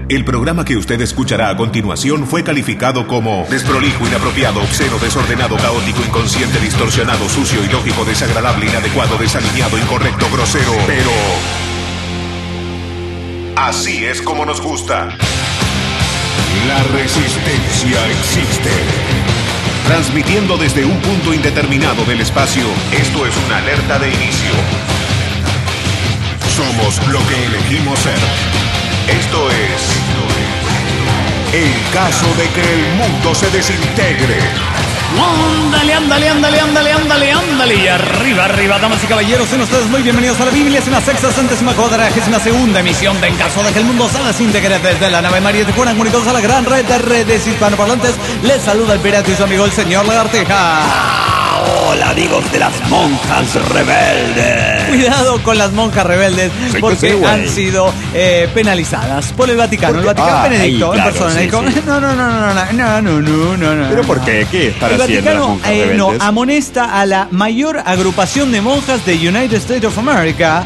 El programa que usted escuchará a continuación fue calificado como desprolijo, inapropiado, obsceno, desordenado, caótico, inconsciente, distorsionado, sucio, ilógico, desagradable, inadecuado, desalineado, incorrecto, grosero. Pero así es como nos gusta. La resistencia existe. Transmitiendo desde un punto indeterminado del espacio, esto es una alerta de inicio. Somos lo que elegimos ser. Esto es el caso de que el mundo se desintegre. Ándale, ándale, ándale, ándale, ándale, ándale. Y arriba, arriba, damas y caballeros, sean ustedes muy bienvenidos a la Biblia. Es una 662ª emisión de En caso de que el mundo se desintegre desde la nave María Tijuana, comunicados a la gran red de redes hispanoparlantes. Les saluda el pirata y su amigo el señor Lagartija. Hola, amigos de las monjas rebeldes. Cuidado con las monjas rebeldes, porque han sido penalizadas por el Vaticano. El Vaticano Benedicto en persona dijo: no. ¿Pero por qué? ¿Qué están el haciendo las monjas Vaticano rebeldes? amonesta a la mayor agrupación de monjas de United States of America.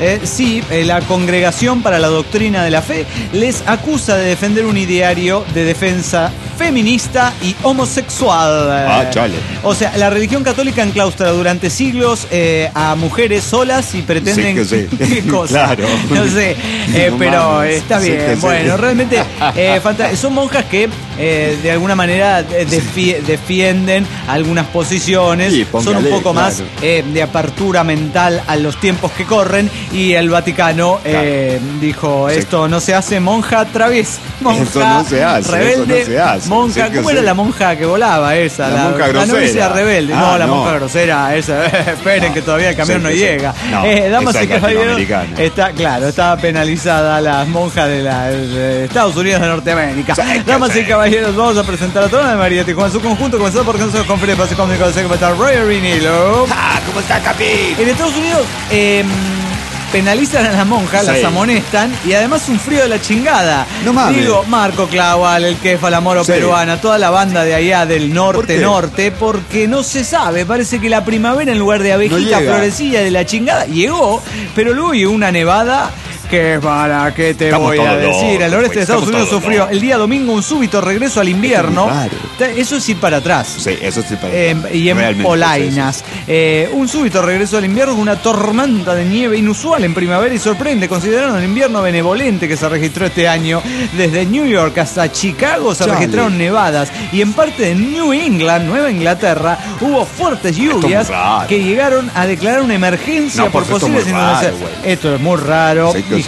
La Congregación para la Doctrina de la Fe les acusa de defender un ideario de defensa feminista y homosexual. Chale. O sea, la religión católica enclaustra durante siglos a mujeres solas y pretenden... Sí. ¿Qué cosa? Claro. No sé, No pero mames. está bien. Sí, que Bueno, sí. realmente son monjas que de alguna manera defienden algunas posiciones, Sí, son póngale, un poco claro. más de apertura mental a los tiempos que corren, y el Vaticano dijo: Sí. esto no se hace, monja traviesa, monja Eso no se hace, rebelde, eso no se hace. monja, Sí que ¿cómo sí. era la monja que volaba esa? La monja La grosera. novicia rebelde. Ah, la no. monja grosera, esa. Esperen que todavía el camión Sí, no sí. llega. No, Damas esa y es caballeros, latinoamericana. está penalizada las monjas de Estados Unidos de Norteamérica. Sí, que Damas y sí. caballeros, vamos a presentar a toda la María Tijuana en su conjunto, comenzando por Consejo de Conferencia Espacio Cómico del Secretario Roger Vinilo. ¿Cómo está, Capi? En Estados Unidos penalizan a las monjas, Sí. las amonestan, y además un frío de la chingada. No mames. Digo, Marco Claval, el Kefa, la Moro Sí. peruana, toda la banda de allá del ¿Por qué? norte, porque no se sabe, parece que la primavera en lugar de abejita No llega. florecilla de la chingada llegó, pero luego llegó una nevada. Que para qué te Estamos voy a todos decir, locos, el noreste de Estados estamos Unidos todos sufrió locos. el día domingo un súbito regreso al invierno. raro. Eso es ir para atrás. Sí, eso sí para Y en realmente, polainas. Un súbito regreso al invierno con una tormenta de nieve inusual en primavera y sorprende, considerando el invierno benevolente que se registró este año. Desde New York hasta Chicago se Chale. registraron nevadas, y en parte de New England, Nueva Inglaterra, hubo fuertes lluvias es muy raro. que llegaron a declarar una emergencia No, por porque esto es posibles muy raro, inundaciones. güey. Esto es muy raro, Sí, que y sí.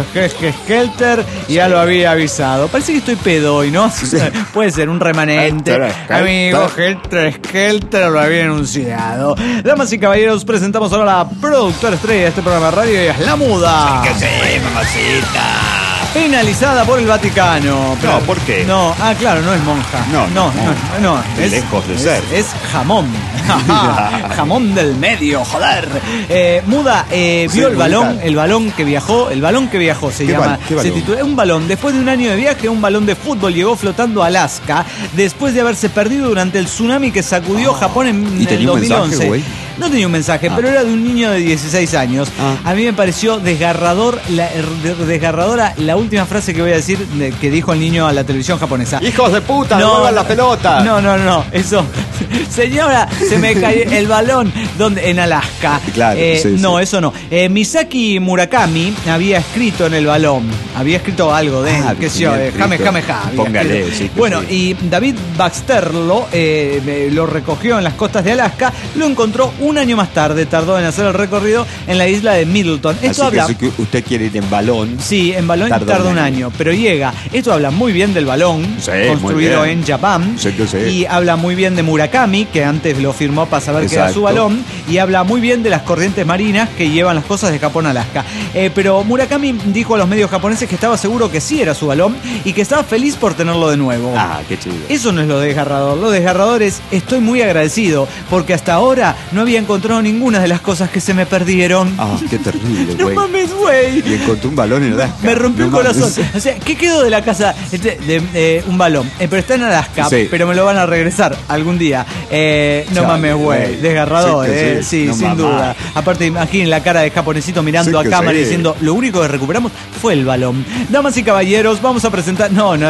Skelter ya lo había avisado. Parece que estoy pedo hoy, ¿no? Puede ser un remanente. Skelter. Amigo, Skelter lo había anunciado. Damas y caballeros, presentamos ahora a la productora estrella de este programa de radio, y es La Muda. Que sí, mamacita. Penalizada por el Vaticano. No, ¿por qué? No, claro, no es monja. No. Lejos de ser. Es jamón. Jamón del medio, joder. Muda vio el balón que viajó se ¿Qué llama. qué balón? Se titula un balón. Después de un año de viaje, un balón de fútbol llegó flotando a Alaska después de haberse perdido durante el tsunami que sacudió Japón en ¿Y el tenía un 2011. mensaje, güey? No tenía un mensaje, pero era de un niño de 16 años. A mí me pareció desgarradora la última frase que voy a decir que dijo el niño a la televisión japonesa. ¡Hijos de puta! ¡No muevan la pelota! No, eso. Señora, se me cayó el balón en Alaska. Claro, sí. Eso no. Misaki Murakami había escrito en el balón. Había escrito algo de él, qué sé yo, Jame. Póngale, sí. Bueno, y David Baxter lo recogió en las costas de Alaska, lo encontró un año más tarde, tardó en hacer el recorrido en la isla de Middleton. Esto Así habla... que usted quiere ir en balón. Sí, en balón tarda un año, pero llega. Esto habla muy bien del balón, Sí, construido muy bien. en Japón. Sí, que sí. Y habla muy bien de Murakami, que antes lo firmó para saber que era su Exacto. balón. Y habla muy bien de las corrientes marinas que llevan las cosas de Japón a Alaska. Pero Murakami dijo a los medios japoneses que estaba seguro que sí era su balón y que estaba feliz por tenerlo de nuevo. Qué chido. Eso no es lo desgarrador. Lo desgarrador es: estoy muy agradecido porque hasta ahora no había había encontrado ninguna de las cosas que se me perdieron. Ah, qué terrible, güey. No mames, güey. Y encontré un balón en Alaska. Me rompió el corazón. Mames. O sea, ¿qué quedó de la casa? Un balón. Pero está en Alaska, Sí. pero me lo van a regresar algún día. No Chale, mames, güey. güey. Desgarrador, Sí que sí, sí. No sin mamá. duda. Aparte, imaginen la cara de japonesito mirando Sí a que cámara sí. diciendo, lo único que recuperamos fue el balón. Damas y caballeros, vamos a presentar...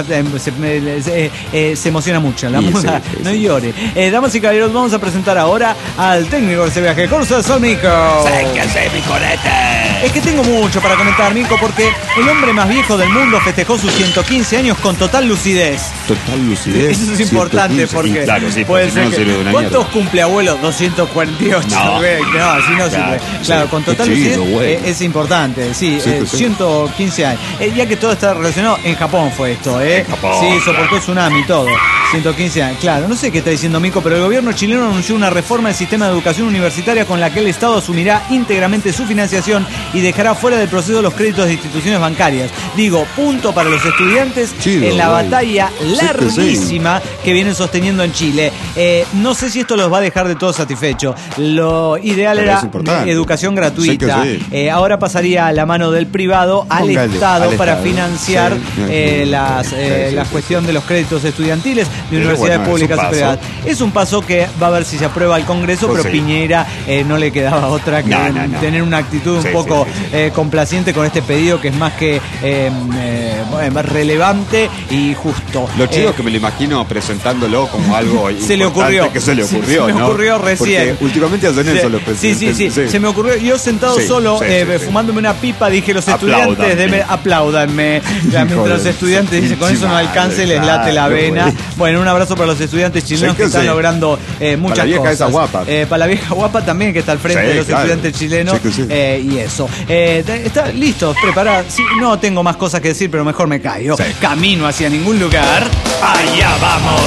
se emociona mucho la Sí, muda. sí, sí, No sí. llore. Damas y caballeros, vamos a presentar ahora al técnico de ese viaje, Corsa Sónico. ¡Séquese, mi corete! Es que tengo mucho para comentar, Nico, porque el hombre más viejo del mundo festejó sus 115 años con total lucidez. Total lucidez. Eso es importante 115. porque Y claro, sí, puede porque ser no que... sirve de una ¿Cuántos mierda. cumple abuelo? 248. No. No, así no Claro, sirve. sí. Claro, con total Qué chido, lucidez güey. es importante. Sí, Sí, que sí. 115 años. Ya que todo está relacionado, en Japón fue esto, ¿eh? En Japón, Sí, soportó claro. tsunami y todo. 115 años. Claro, no sé qué está diciendo Mico, pero el gobierno chileno anunció una reforma del sistema de educación universitaria con la que el Estado asumirá íntegramente su financiación y dejará fuera del proceso los créditos de instituciones bancarias. Digo, punto para los estudiantes Chido, en la güey. batalla Sí que sí. larguísima que vienen sosteniendo en Chile. No sé si esto los va a dejar de todo satisfechos. Lo ideal Pero era es importante. educación gratuita. Sí que sí. Ahora pasaría a la mano del privado al Póngale, Estado al para Estado. financiar Sí. la Sí. cuestión de los créditos estudiantiles de Pero universidades bueno, es un públicas y paso. privadas. Es un paso que va a ver si se aprueba al Congreso, Pues pero sí. Piñera no le quedaba otra que No. tener una actitud Sí, un poco sí. complaciente con este pedido que es más que más relevante y justo. Lo chido es que me lo imagino presentándolo como algo Se le importante ocurrió. que se le Sí, ocurrió, se me ¿no? ocurrió recién. Porque últimamente hacen eso los Sí, presidentes. se me ocurrió. Yo sentado Sí, solo, sí, sí. fumándome una pipa, dije, los Apláudanme. estudiantes apláudanme. Ya, mientras los Joder, estudiantes dicen, con eso no madre, alcance, les late la claro, vena. güey. Bueno, un abrazo para los estudiantes chilenos Sí que que están sí. logrando muchas Para la vieja cosas. esa guapa. Para la vieja guapa también, que está al frente Sí, de los claro. estudiantes chilenos. Sí que sí. Y eso. ¿Está listos? ¿Preparados? Sí, no tengo más cosas que decir, pero mejor me callo. Sí. Camino hacia ningún lugar. ¡Allá vamos!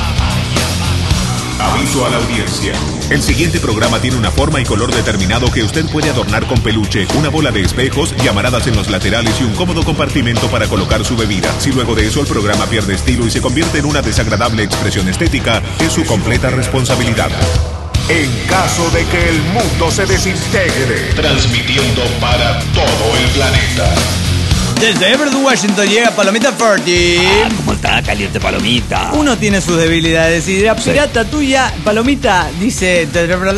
Aviso a la audiencia. El siguiente programa tiene una forma y color determinado que usted puede adornar con peluche, una bola de espejos, llamaradas en los laterales y un cómodo compartimento para colocar su bebida. Si luego de eso el programa pierde estilo y se convierte en una desagradable expresión estética, es su completa responsabilidad. En caso de que el mundo se desintegre, transmitiendo para todo el planeta. Desde Everett, Washington, llega Palomita Forti. ¿Cómo está caliente palomita? Uno tiene sus debilidades y la pirata tuya, Palomita, dice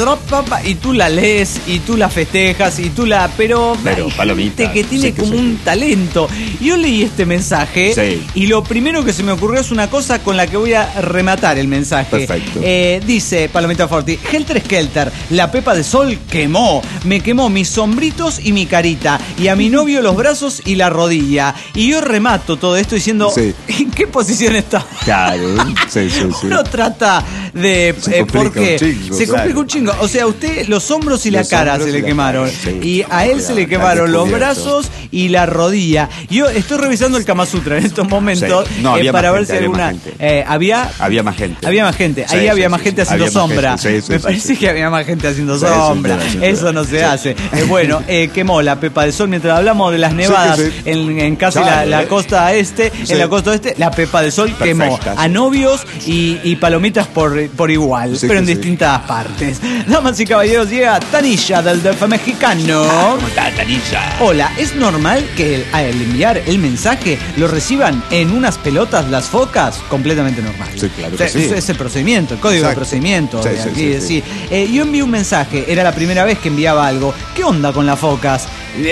y tú la lees y tú la festejas y tú la... Pero hay Palomita, gente que tiene sí que como sí. un talento. Yo leí este mensaje Sí. y lo primero que se me ocurrió es una cosa con la que voy a rematar el mensaje. Perfecto. Dice Palomita Forti, Helter Skelter, la pepa de sol quemó. Me quemó mis sombritos y mi carita y a mi novio los brazos y la rodilla. Y yo remato todo esto diciendo, Sí. ¿en qué posición está? Claro, sí. Uno trata de... Se complica porque un chingo, se complica claro. un chingo. O sea, a usted los hombros y la Los cara hombros se y le la quemaron. cara, sí. Y a él se le quemaron los descubierto. brazos y la rodilla. Yo estoy revisando el Kama Sutra en estos momentos Sí. No, había para más ver gente, si había alguna... más gente. Había más gente. Había más gente. Ahí Sí, había sí, más sí, gente sí. haciendo Había más sombra. gente. Sí, Me sí, parece sí. que había más gente haciendo Sí, sin sombra. duda, sin Eso duda. no se Sí. hace. Bueno, quemó la pepa de sol mientras hablamos de las nevadas sí. en casi Claro, la costa este. Sí. En la costa oeste, la pepa de sol quemó Perfecta, a sí. novios y palomitas por igual, Sí, pero en que sí. distintas partes. Damas y caballeros, llega Tanilla del DF mexicano. ¿Cómo está Tanilla? Hola, ¿es normal que al enviar el mensaje lo reciban en unas pelotas las focas? Completamente normal. Sí, claro O sea, que sí. ese es el procedimiento, el código Exacto. de procedimiento Sí, de sí, aquí. sí, de sí. sí. Yo envié un mensaje, era la primera vez que enviaba algo. ¿Qué onda con las focas?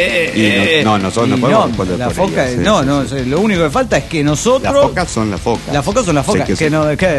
nosotros no Y podemos responder la por foca, ellas, sí, no, sí, no, sí. lo único que falta es que nosotros... Las focas son las focas. Las focas son las focas. Sí, que sí.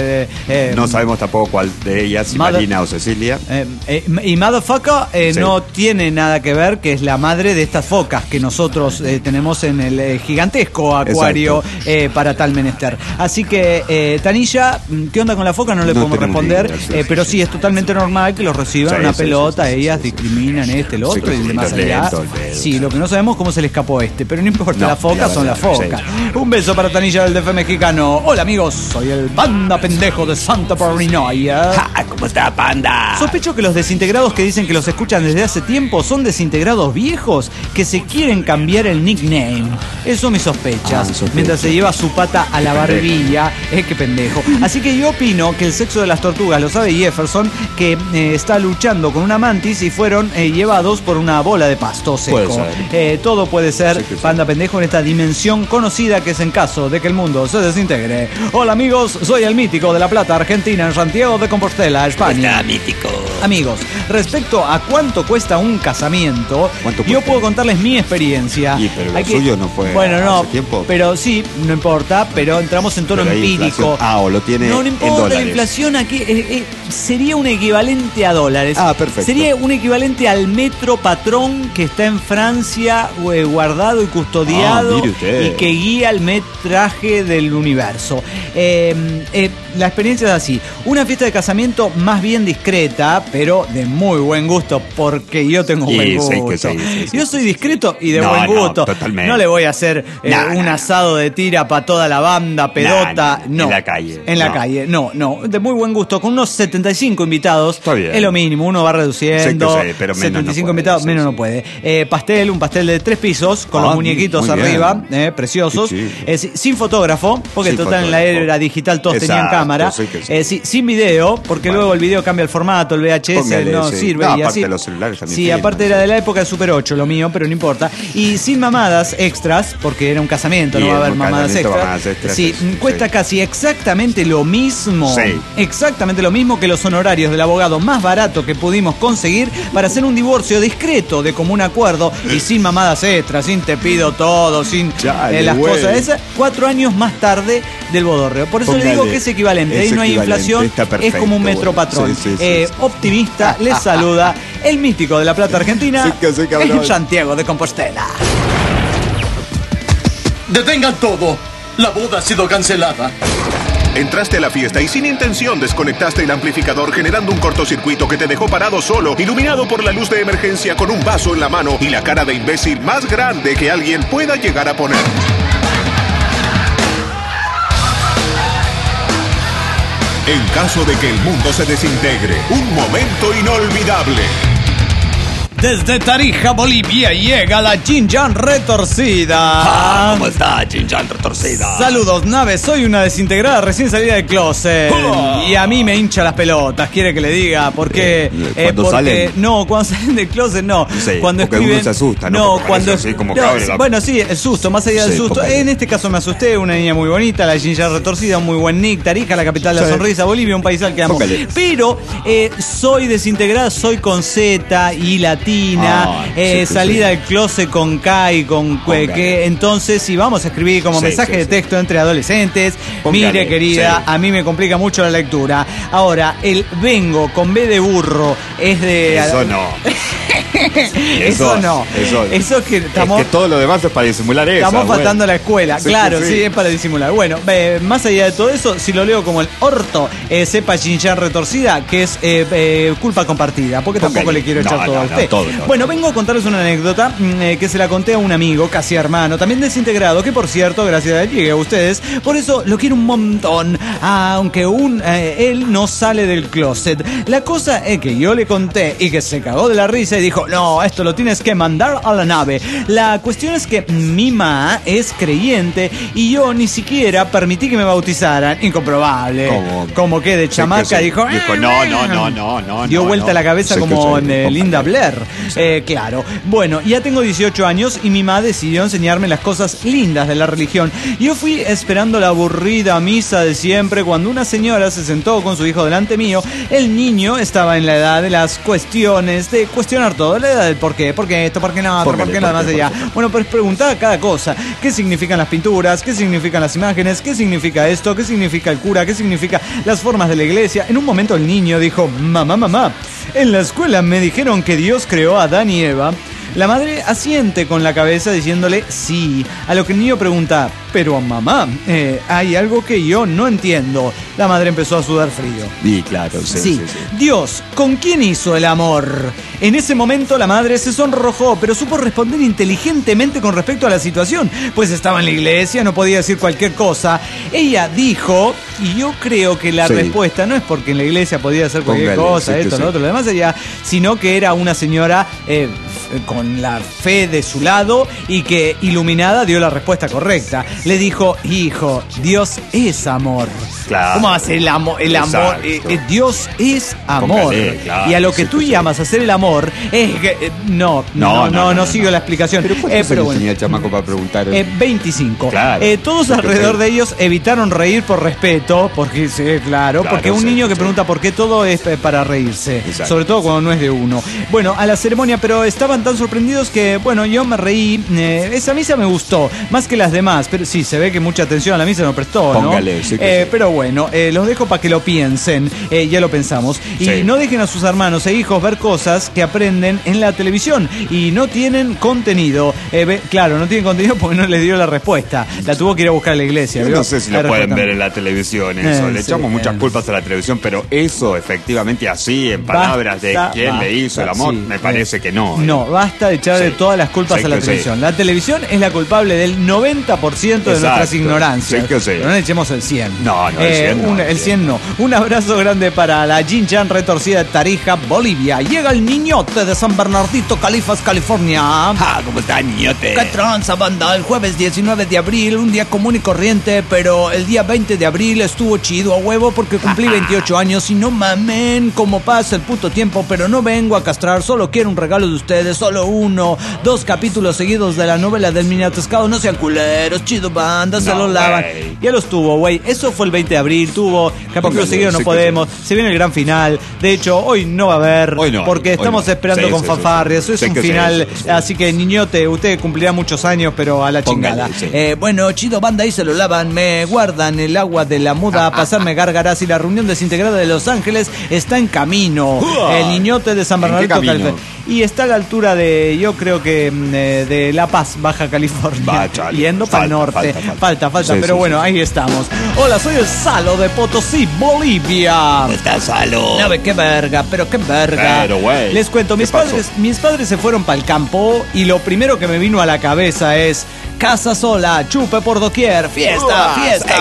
No sabemos tampoco cuál de ellas, si Mother- Marina o Cecilia. Y Motherfucker Sí. no tiene nada que ver, que es la madre de estas focas que nosotros tenemos en el gigantesco acuario para tal menester. Así que, Tanilla, ¿qué onda con la foca? No le No podemos tenemos responder, ni idea, sí, pero sí, sí, es totalmente normal que los reciban Sí, una sí, pelota, sí, sí, ellas sí, sí. discriminan este, lo Sí, otro que y sí, demás los allá. lentos, el dedo. Sí, lo que no sabemos es cómo se le escapó este, pero no importa, No, las focas la son las verdad, focas. sí. Un beso para Tanilla del DF mexicano. Hola amigos, soy el banda pendejo de Santa Paranoia. Ja, ¿cómo ¿Cómo está, Panda? Sospecho que los desintegrados que dicen que los escuchan desde hace tiempo son desintegrados viejos que se quieren cambiar el nickname. Eso son mis sospechas. Mientras se lleva su pata a la barbilla. Qué pendejo. Así que yo opino que el sexo de las tortugas lo sabe Jefferson, que está luchando con una mantis y fueron llevados por una bola de pasto seco. Todo puede ser, Panda pendejo, en esta dimensión conocida que es en caso de que el mundo se desintegre. Hola amigos, soy el mítico de La Plata, Argentina, en Santiago de Compostela, España. Está mítico. Amigos, respecto a cuánto cuesta un casamiento, yo puedo contarles mi experiencia. Pero lo suyo no fue hace tiempo. Pero sí, no importa, pero entramos en tono empírico. O lo tiene no importa, en dólares. La inflación aquí sería un equivalente a dólares. Perfecto. Sería un equivalente al metro patrón que está en Francia guardado y custodiado mire usted. y que guía el metraje del universo. La experiencia es así. Una fiesta de casamiento más bien discreta, pero de muy buen gusto, porque yo tengo buen gusto. Yo soy discreto y de buen gusto. Totalmente. No le voy a hacer un asado de tira para toda la banda, pedota. No. En la calle. En la calle. No. De muy buen gusto. Con unos 75 invitados. Está bien. Es lo mínimo. Uno va reduciendo. Sí, pero menos 75 no invitados, menos sí. no puede. Un pastel de 3 pisos, con los muñequitos arriba, preciosos. Sin fotógrafo, porque total en la era digital todos tenían cámara. Sin video, porque luego el video cambia el formato, el VHS no sirve. Y aparte así. de los celulares también. Sí, aparte era de la época de Super 8, lo mío, pero no importa. Y sin mamadas extras, porque era un casamiento, no va a haber mamadas extras. Sí, cuesta casi exactamente lo mismo. Exactamente lo mismo que los honorarios del abogado más barato que pudimos conseguir para hacer un divorcio discreto de común acuerdo y sin mamadas extras, sin te pido todo, sin las cosas esas. 4 años más tarde del bodorreo. Por eso le digo que es equivalente. Ahí no hay inflación, es como un metro patrón. Optimista, les saluda el mítico de La Plata, Argentina, en Santiago de Compostela. ¡Detengan todo! La boda ha sido cancelada. Entraste a la fiesta y sin intención desconectaste el amplificador, generando un cortocircuito que te dejó parado solo, iluminado por la luz de emergencia, con un vaso en la mano y la cara de imbécil más grande que alguien pueda llegar a poner. En caso de que el mundo se desintegre, un momento inolvidable. Desde Tarija, Bolivia, llega la Chinchán retorcida. ¿Cómo está, Chinchán retorcida? Saludos, nave. Soy una desintegrada recién salida del closet. Y a mí me hincha las pelotas, quiere que le diga. Porque ¿Cuando salen? No, cuando salen del closet no. Cuando porque uno se asusta, ¿no? No, cuando así como bueno, sí, el susto, más allá del susto. En este caso me asusté, una niña muy bonita, la Chinchán retorcida, un muy buen nick. Tarija, la capital de la sonrisa, Bolivia, un país al que amo. Pero soy desintegrada, soy con Z y latina. Salida del closet con K y con que entonces si vamos a escribir como mensaje de texto entre adolescentes, mire querida, a mí me complica mucho la lectura. Ahora, el vengo con B de burro es de... Eso no. Eso que estamos... Es que todo lo demás es para disimular eso. Estamos faltando la escuela, claro, sí, es para disimular. Bueno, más allá de todo eso, si lo leo como el orto, sepa Chinchán retorcida, que es culpa compartida, porque tampoco le quiero echar todo a usted. Bueno, vengo a contarles una anécdota que se la conté a un amigo, casi hermano, también desintegrado, que por cierto, gracias a él llegué a ustedes, por eso lo quiero un montón, aunque él no sale del closet. La cosa es que yo le conté y que se cagó de la risa y dijo, no, esto lo tienes que mandar a la nave. La cuestión es que mi mamá es creyente y yo ni siquiera permití que me bautizaran. Incomprobable. Como que de chamaca dijo, no. Dio vuelta la cabeza como Linda Blair. Claro. Bueno, ya tengo 18 años y mi mamá decidió enseñarme las cosas lindas de la religión. Yo fui esperando la aburrida misa de siempre cuando una señora se sentó con su hijo delante mío. El niño estaba en la edad de las cuestiones, de cuestionar todo, la edad del por qué esto, por qué no, por qué nada más allá. Bueno, pues preguntaba cada cosa. ¿Qué significan las pinturas? ¿Qué significan las imágenes? ¿Qué significa esto? ¿Qué significa el cura? ¿Qué significa las formas de la iglesia? En un momento el niño dijo, mamá, en la escuela me dijeron que Dios creó a Adán y Eva La madre asiente con la cabeza diciéndole sí, a lo que el niño pregunta, pero mamá, hay algo que yo no entiendo. La madre empezó a sudar frío. Y claro, sí. Dios, ¿con quién hizo el amor? En ese momento la madre se sonrojó, pero supo responder inteligentemente con respecto a la situación, pues estaba en la iglesia, no podía decir cualquier cosa. Ella dijo, y yo creo que la respuesta no es porque en la iglesia podía hacer cualquier cosa, esto, lo otro, lo demás allá, sino que era una señora con la fe de su lado y que iluminada dio la respuesta correcta. Le dijo, hijo, Dios es amor. Claro. ¿Cómo va a ser el amor? El amor, Dios es amor. Póngale, claro, y a lo que tú llamas hacer el amor es que no sigo la explicación. Pero bueno, tenía el chamaco para preguntar. 25. Claro. Todos alrededor de ellos evitaron reír por respeto, porque porque un niño que pregunta por qué todo es para reírse. Exacto. Sobre todo cuando no es de uno. Bueno, a la ceremonia, pero estaban tan sorprendidos que, bueno, yo me reí. Esa misa me gustó, más que las demás, pero sí, se ve que mucha atención a la misa no prestó, ¿no? Póngale, sí que sí. Pero bueno, los dejo para que lo piensen, ya lo pensamos. Y no dejen a sus hermanos e hijos ver cosas que aprenden en la televisión y no tienen contenido. Claro, no tienen contenido porque no les dio la respuesta. La tuvo que ir a buscar a la iglesia. Yo no sé si lo pueden ver en la televisión eso. Le echamos muchas culpas a la televisión, pero eso efectivamente así, en palabras de quién le hizo el amor, me parece que no. No, basta de echarle todas las culpas a la televisión. La televisión es la culpable del 90% de nuestras ignorancias. Pero no le echemos el 100. No, el 100 no. Un abrazo grande para la Jin-Chan retorcida de Tarija, Bolivia. Llega el niñote de San Bernardito, Califas, California. ¿Cómo está, niñote? ¿Qué tranza, banda? El jueves 19 de abril, un día común y corriente, pero el día 20 de abril estuvo chido a huevo porque cumplí 28 años y no mamen cómo pasa el puto tiempo, pero no vengo a castrar, solo quiero un regalo de ustedes, solo uno. 2 capítulos seguidos de la novela del mini atascado, no sean culeros, chido banda, se lo lavan. Ya los tuvo, güey. Eso fue el 20 de abril, tuvo capítulos seguidos, no podemos. Se viene el gran final. De hecho, hoy no va a haber, porque estamos esperando con fanfarrias. Es un final, así que niñote, usted cumplirá muchos años, pero a la chingada. Bueno, chido banda, ahí se lo lavan, me guardan el agua de la muda a pasarme gárgaras y la reunión desintegrada de Los Ángeles está en camino. El niñote de San Bernardito, y está a la altura de, yo creo que de La Paz, Baja California, yendo para el norte. Falta, pero bueno, ahí estamos. Hola, soy el Salo de Potosí, Bolivia. ¿Cómo estás, Salo? No, qué verga, pero qué verga. Les cuento, mis padres se fueron para el campo y lo primero que me vino a la cabeza es casa sola, chupe por doquier, fiesta.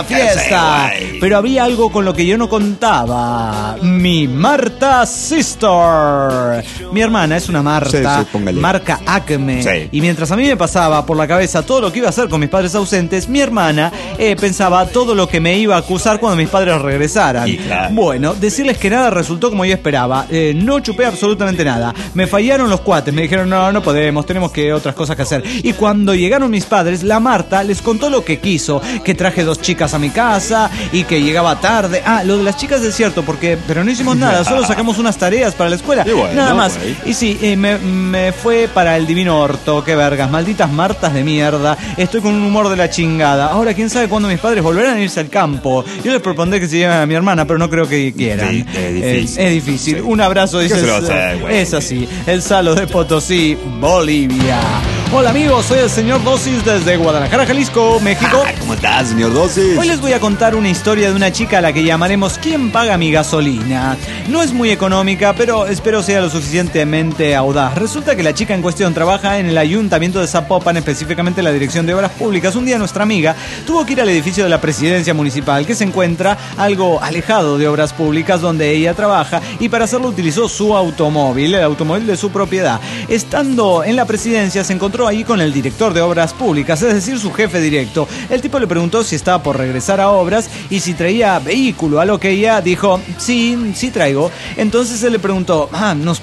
Pero había algo con lo que yo no contaba. Mi Marta Sister. Mi hermana es una Marta, marca Acme. Y mientras a mí me pasaba por la cabeza todo lo que iba a hacer con mis padres ausentes, mi hermana pensaba todo lo que me iba a acusar cuando mis padres regresaran. Bueno, decirles que nada resultó como yo esperaba. No chupé absolutamente nada. Me fallaron los cuates, me dijeron no podemos, tenemos otras cosas que hacer. Y cuando llegaron mis padres, la Marta les contó lo que quiso, que traje 2 chicas a mi casa y que llegaba tarde. Lo de las chicas es cierto, pero no hicimos nada, solo sacamos unas tareas para la escuela, nada más. Y sí, me fue para el divino orto, qué vergas, malditas Martas de mierda. Estoy con un humor de la chingada. Ahora, quién sabe cuándo mis padres volverán a irse al campo. Yo les propondré que se lleven a mi hermana, pero no creo que quieran. Es difícil. Un abrazo, dice. Es así. El Salo de Potosí, Bolivia. Hola amigos, soy el señor Dosis desde Guadalajara, Jalisco, México. ¿Cómo estás, señor Dosis? Hoy les voy a contar una historia de una chica a la que llamaremos ¿Quién paga mi gasolina? No es muy económica, pero espero sea lo suficientemente audaz. Resulta que la chica en cuestión trabaja en el Ayuntamiento de Zapopan, específicamente en la Dirección de Obras Públicas. Un día nuestra amiga tuvo que ir al edificio de la Presidencia Municipal, que se encuentra algo alejado de Obras Públicas, donde ella trabaja, y para hacerlo utilizó su automóvil, el automóvil de su propiedad. Estando en la presidencia se encontró ahí con el director de Obras Públicas, es decir, su jefe directo. El tipo le preguntó si estaba por regresar a obras y si traía vehículo, a lo que ella dijo, sí traigo. Entonces él le preguntó, ¿me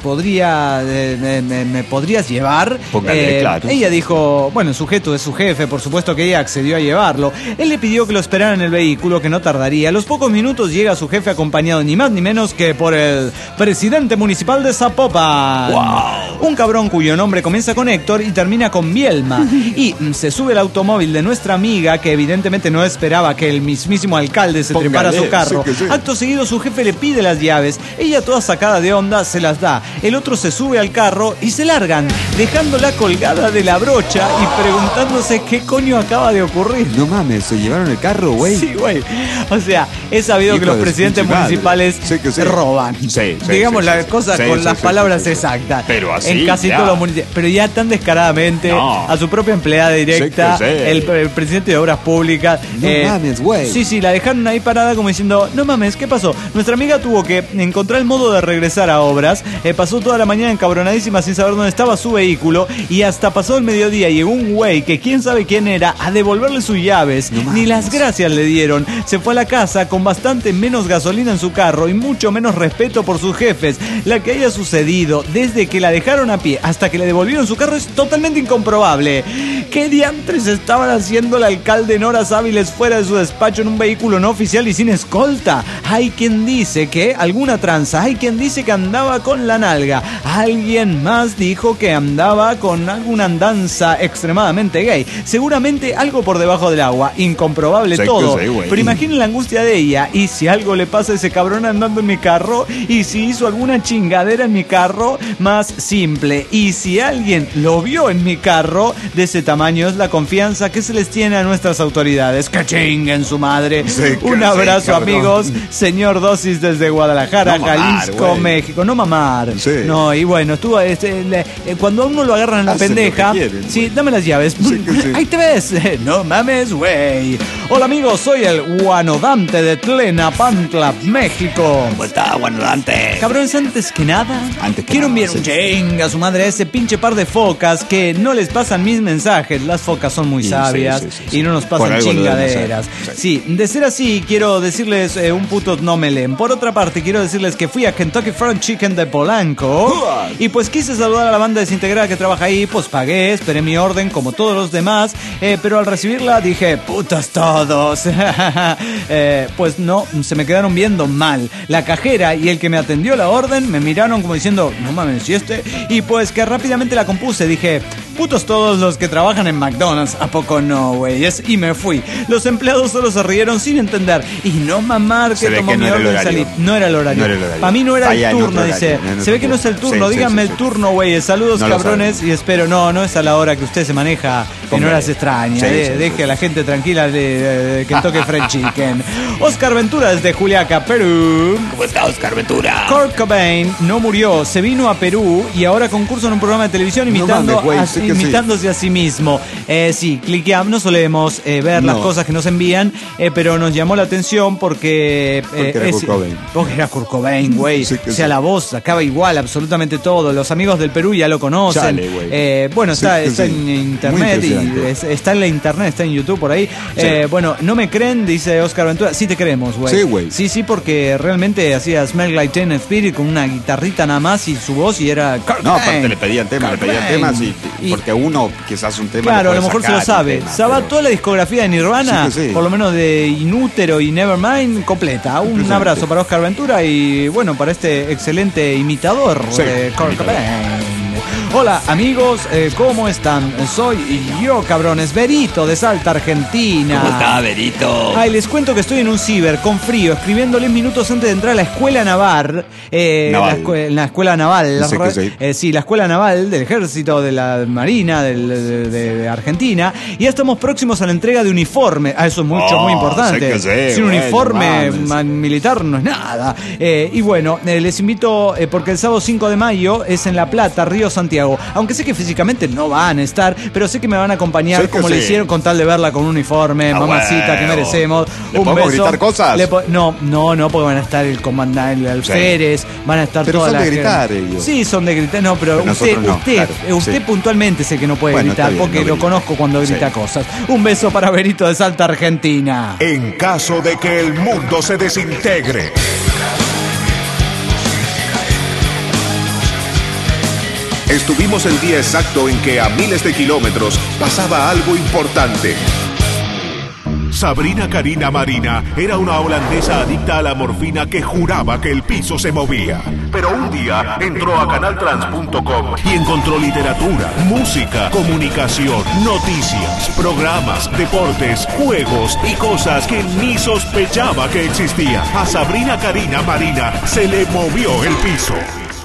podrías llevar? Claro. Ella dijo, bueno, el sujeto es su jefe, por supuesto que ella accedió a llevarlo. Él le pidió que lo esperara en el vehículo, que no tardaría. A los pocos minutos llega su jefe acompañado ni más ni menos que por el presidente municipal de Zapopan. ¡Wow! Un cabrón cuyo nombre comienza con Héctor y termina termina con Bielma. Y se sube el automóvil de nuestra amiga, que evidentemente no esperaba que el mismísimo alcalde se trepara a su carro. Sí. Acto seguido su jefe le pide las llaves. Ella, toda sacada de onda, se las da. El otro se sube al carro y se largan, dejándola colgada de la brocha y preguntándose qué coño acaba de ocurrir. No mames, ¿se llevaron el carro, güey? Sí, güey. O sea, he sabido que los presidentes municipales roban. Digamos las cosas con las palabras exactas. Pero así, en casi todos los municipios. Pero ya tan descaradamente, a su propia empleada directa, el presidente de Obras Públicas. No mames, güey. Sí, la dejaron ahí parada como diciendo, no mames, ¿qué pasó? Nuestra amiga tuvo que encontrar el modo de regresar a Obras. Pasó toda la mañana encabronadísima sin saber dónde estaba su vehículo. Y hasta pasó el mediodía llegó un güey que quién sabe quién era a devolverle sus llaves. Ni las gracias le dieron. Se fue a la casa con bastante menos gasolina en su carro y mucho menos respeto por sus jefes. La que haya sucedido desde que la dejaron a pie hasta que le devolvieron su carro es totalmente incomprobable. ¿Qué diantres estaban haciendo el alcalde en horas hábiles fuera de su despacho en un vehículo no oficial y sin escolta? Hay quien dice que alguna tranza, hay quien dice que andaba con la nalga, alguien más dijo que andaba con alguna andanza extremadamente gay, seguramente algo por debajo del agua, incomprobable todo, pero imaginen la angustia de ella. Y si algo le pasa a ese cabrón andando en mi carro, y si hizo alguna chingadera en mi carro, más simple, y si alguien lo vio en mi carro, de ese tamaño es la confianza que se les tiene a nuestras autoridades. ¡Que chinguen su madre! Un abrazo, amigos. Señor Dosis desde Guadalajara, Jalisco, México. No mamar. No, y bueno, estuvo cuando a uno lo agarran en la pendeja. Sí, dame las llaves. Ahí te ves. No mames, güey. Hola, amigos, soy el Guanodante de Tlenapantla, México. ¿Cómo está, Guanodante? Cabrones, antes que nada, quiero enviar un chinga a su madre a ese pinche par de focas que no les pasan mis mensajes. Las focas son muy sabias y no nos pasan chingaderas. Sí, de ser así, quiero decirles un puto no me leen. Por otra parte, quiero decirles que fui a Kentucky Fried Chicken de Polanco y pues quise saludar a la banda desintegrada que trabaja ahí. Pues pagué, esperé mi orden como todos los demás, pero al recibirla dije, putos todos. Pues no, se me quedaron viendo mal. La cajera y el que me atendió la orden me miraron como diciendo, no mames, ¿y este? Y pues que rápidamente la compuse, dije, putos todos los que trabajan en McDonald's, ¿a poco no, güey? Y me fui. Los empleados solo se rieron sin entender. Y no mamar que tomó mi orden y salí. No era el horario. Para mí no era el turno, dice. Se ve que no es el turno, díganme el turno, güey. Saludos, cabrones, y espero, no es a la hora que usted se maneja en horas extrañas. Deje a la gente tranquila de Kentucky Fried Chicken. Oscar Ventura desde Juliaca, Perú. ¿Cómo está, Oscar Ventura? Kurt Cobain no murió, se vino a Perú y ahora concursa en un programa de televisión imitándose a sí mismo. Sí, cliqueamos, no solemos ver las cosas que nos envían, pero nos llamó la atención porque era Kurt Cobain. Porque era Kurt Cobain, güey. O sea, la voz acaba igual, absolutamente todo. Los amigos del Perú ya lo conocen. Chale, bueno, está en internet y está en la internet, está en YouTube por ahí. Bueno, no me creen, dice Oscar Ventura. Sí te creemos, güey. Sí, güey. Sí, porque realmente hacía Smell Like Teen Spirit con una guitarrita nada más y su voz y era Kurt Cobain. Aparte le pedían temas y porque uno quizás un tema. Claro, a lo mejor se lo sabe. Sabe toda la discografía de Nirvana, por lo menos de Inútero y Nevermind, completa. Un abrazo para Oscar Ventura y bueno, para este excelente imitador de Kurt Cobain. Hola amigos, ¿cómo están? Soy yo, cabrones, Berito de Salta, Argentina. ¿Cómo está, Berito? Ay, les cuento que estoy en un ciber con frío, escribiéndoles minutos antes de entrar a la escuela naval. La escuela naval. Sí, la escuela naval del ejército, de la marina, de Argentina. Y ya estamos próximos a la entrega de uniforme. Eso es muy importante. Sin uniforme militar no es nada. Y bueno, les invito, porque el sábado 5 de mayo es en La Plata, Río Santiago. Aunque sé que físicamente no van a estar, pero sé que me van a acompañar como le hicieron con tal de verla con un uniforme, mamacita, que merecemos. Un beso. ¿Gritar cosas? No, porque van a estar el comandante, el alférez, van a estar toda la gente. Pero son de gritar ellos. Sí, son de gritar, pero usted puntualmente es el que no puede gritar, bien, porque lo conozco cuando grita cosas. Un beso para Berito de Salta, Argentina. En caso de que el mundo se desintegre, estuvimos el día exacto en que a miles de kilómetros pasaba algo importante. Sabrina Karina Marina era una holandesa adicta a la morfina que juraba que el piso se movía. Pero un día entró a canaltrans.com y encontró literatura, música, comunicación, noticias, programas, deportes, juegos y cosas que ni sospechaba que existían. A Sabrina Karina Marina se le movió el piso.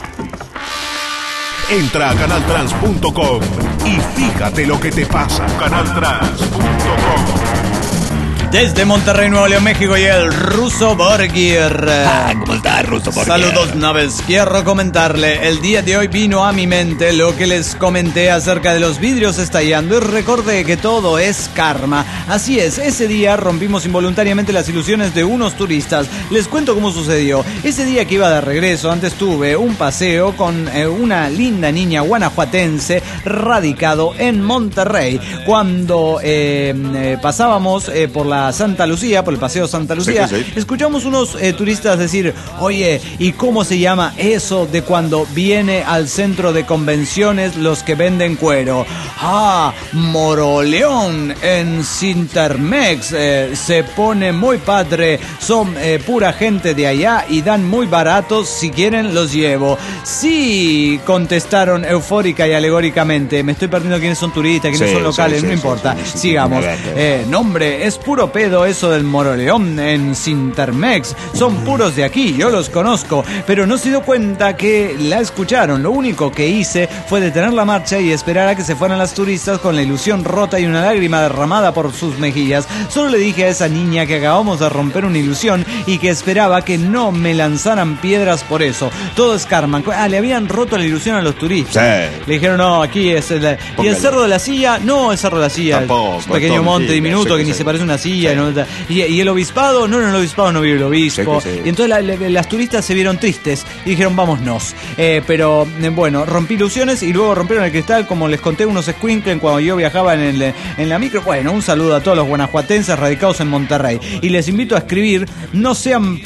Entra a canaltrans.com y fíjate lo que te pasa. Canaltrans.com. Desde Monterrey, Nuevo León, México, y el Ruso Borgir. ¿Cómo está, Ruso Borgir? Saludos, naves. Quiero comentarle, el día de hoy vino a mi mente lo que les comenté acerca de los vidrios estallando y recordé que todo es karma. Así es, ese día rompimos involuntariamente las ilusiones de unos turistas. Les cuento cómo sucedió. Ese día que iba de regreso, antes tuve un paseo con una linda niña guanajuatense radicado en Monterrey. Cuando pasábamos por la Santa Lucía, por el paseo Santa Lucía, sí. Escuchamos unos turistas decir: oye, ¿y cómo se llama eso de cuando viene al centro de convenciones los que venden cuero? Moroleón en Cintermex, se pone muy padre, son pura gente de allá y dan muy baratos, si quieren los llevo. Sí, contestaron eufórica y alegóricamente. Me estoy perdiendo quiénes son turistas, quiénes son locales, no importa, sigamos. Nombre, es puro pedo eso del Moroleón en Cintermex, son puros de aquí, yo los conozco, pero no se dio cuenta que la escucharon. Lo único que hice fue detener la marcha y esperar a que se fueran las turistas con la ilusión rota y una lágrima derramada por sus mejillas. Solo le dije a esa niña que acabamos de romper una ilusión y que esperaba que no me lanzaran piedras por eso. Todo es karma. Le habían roto la ilusión a los turistas. Sí. Le dijeron: no, aquí es el... ¿Y el Cerro de la Silla? No, el Cerro de la Silla, tampoco, es un pequeño monte diminuto que ni se parece a una silla. Sí. ¿Y el obispado? No, en el obispado no vive el obispo. Sí. Y entonces las turistas se vieron tristes y dijeron: vámonos. Pero bueno, rompí ilusiones y luego rompieron el cristal, como les conté, unos squinkles cuando yo viajaba en la micro. Bueno, un saludo a todos los guanajuatenses radicados en Monterrey. Y les invito a escribir: no sean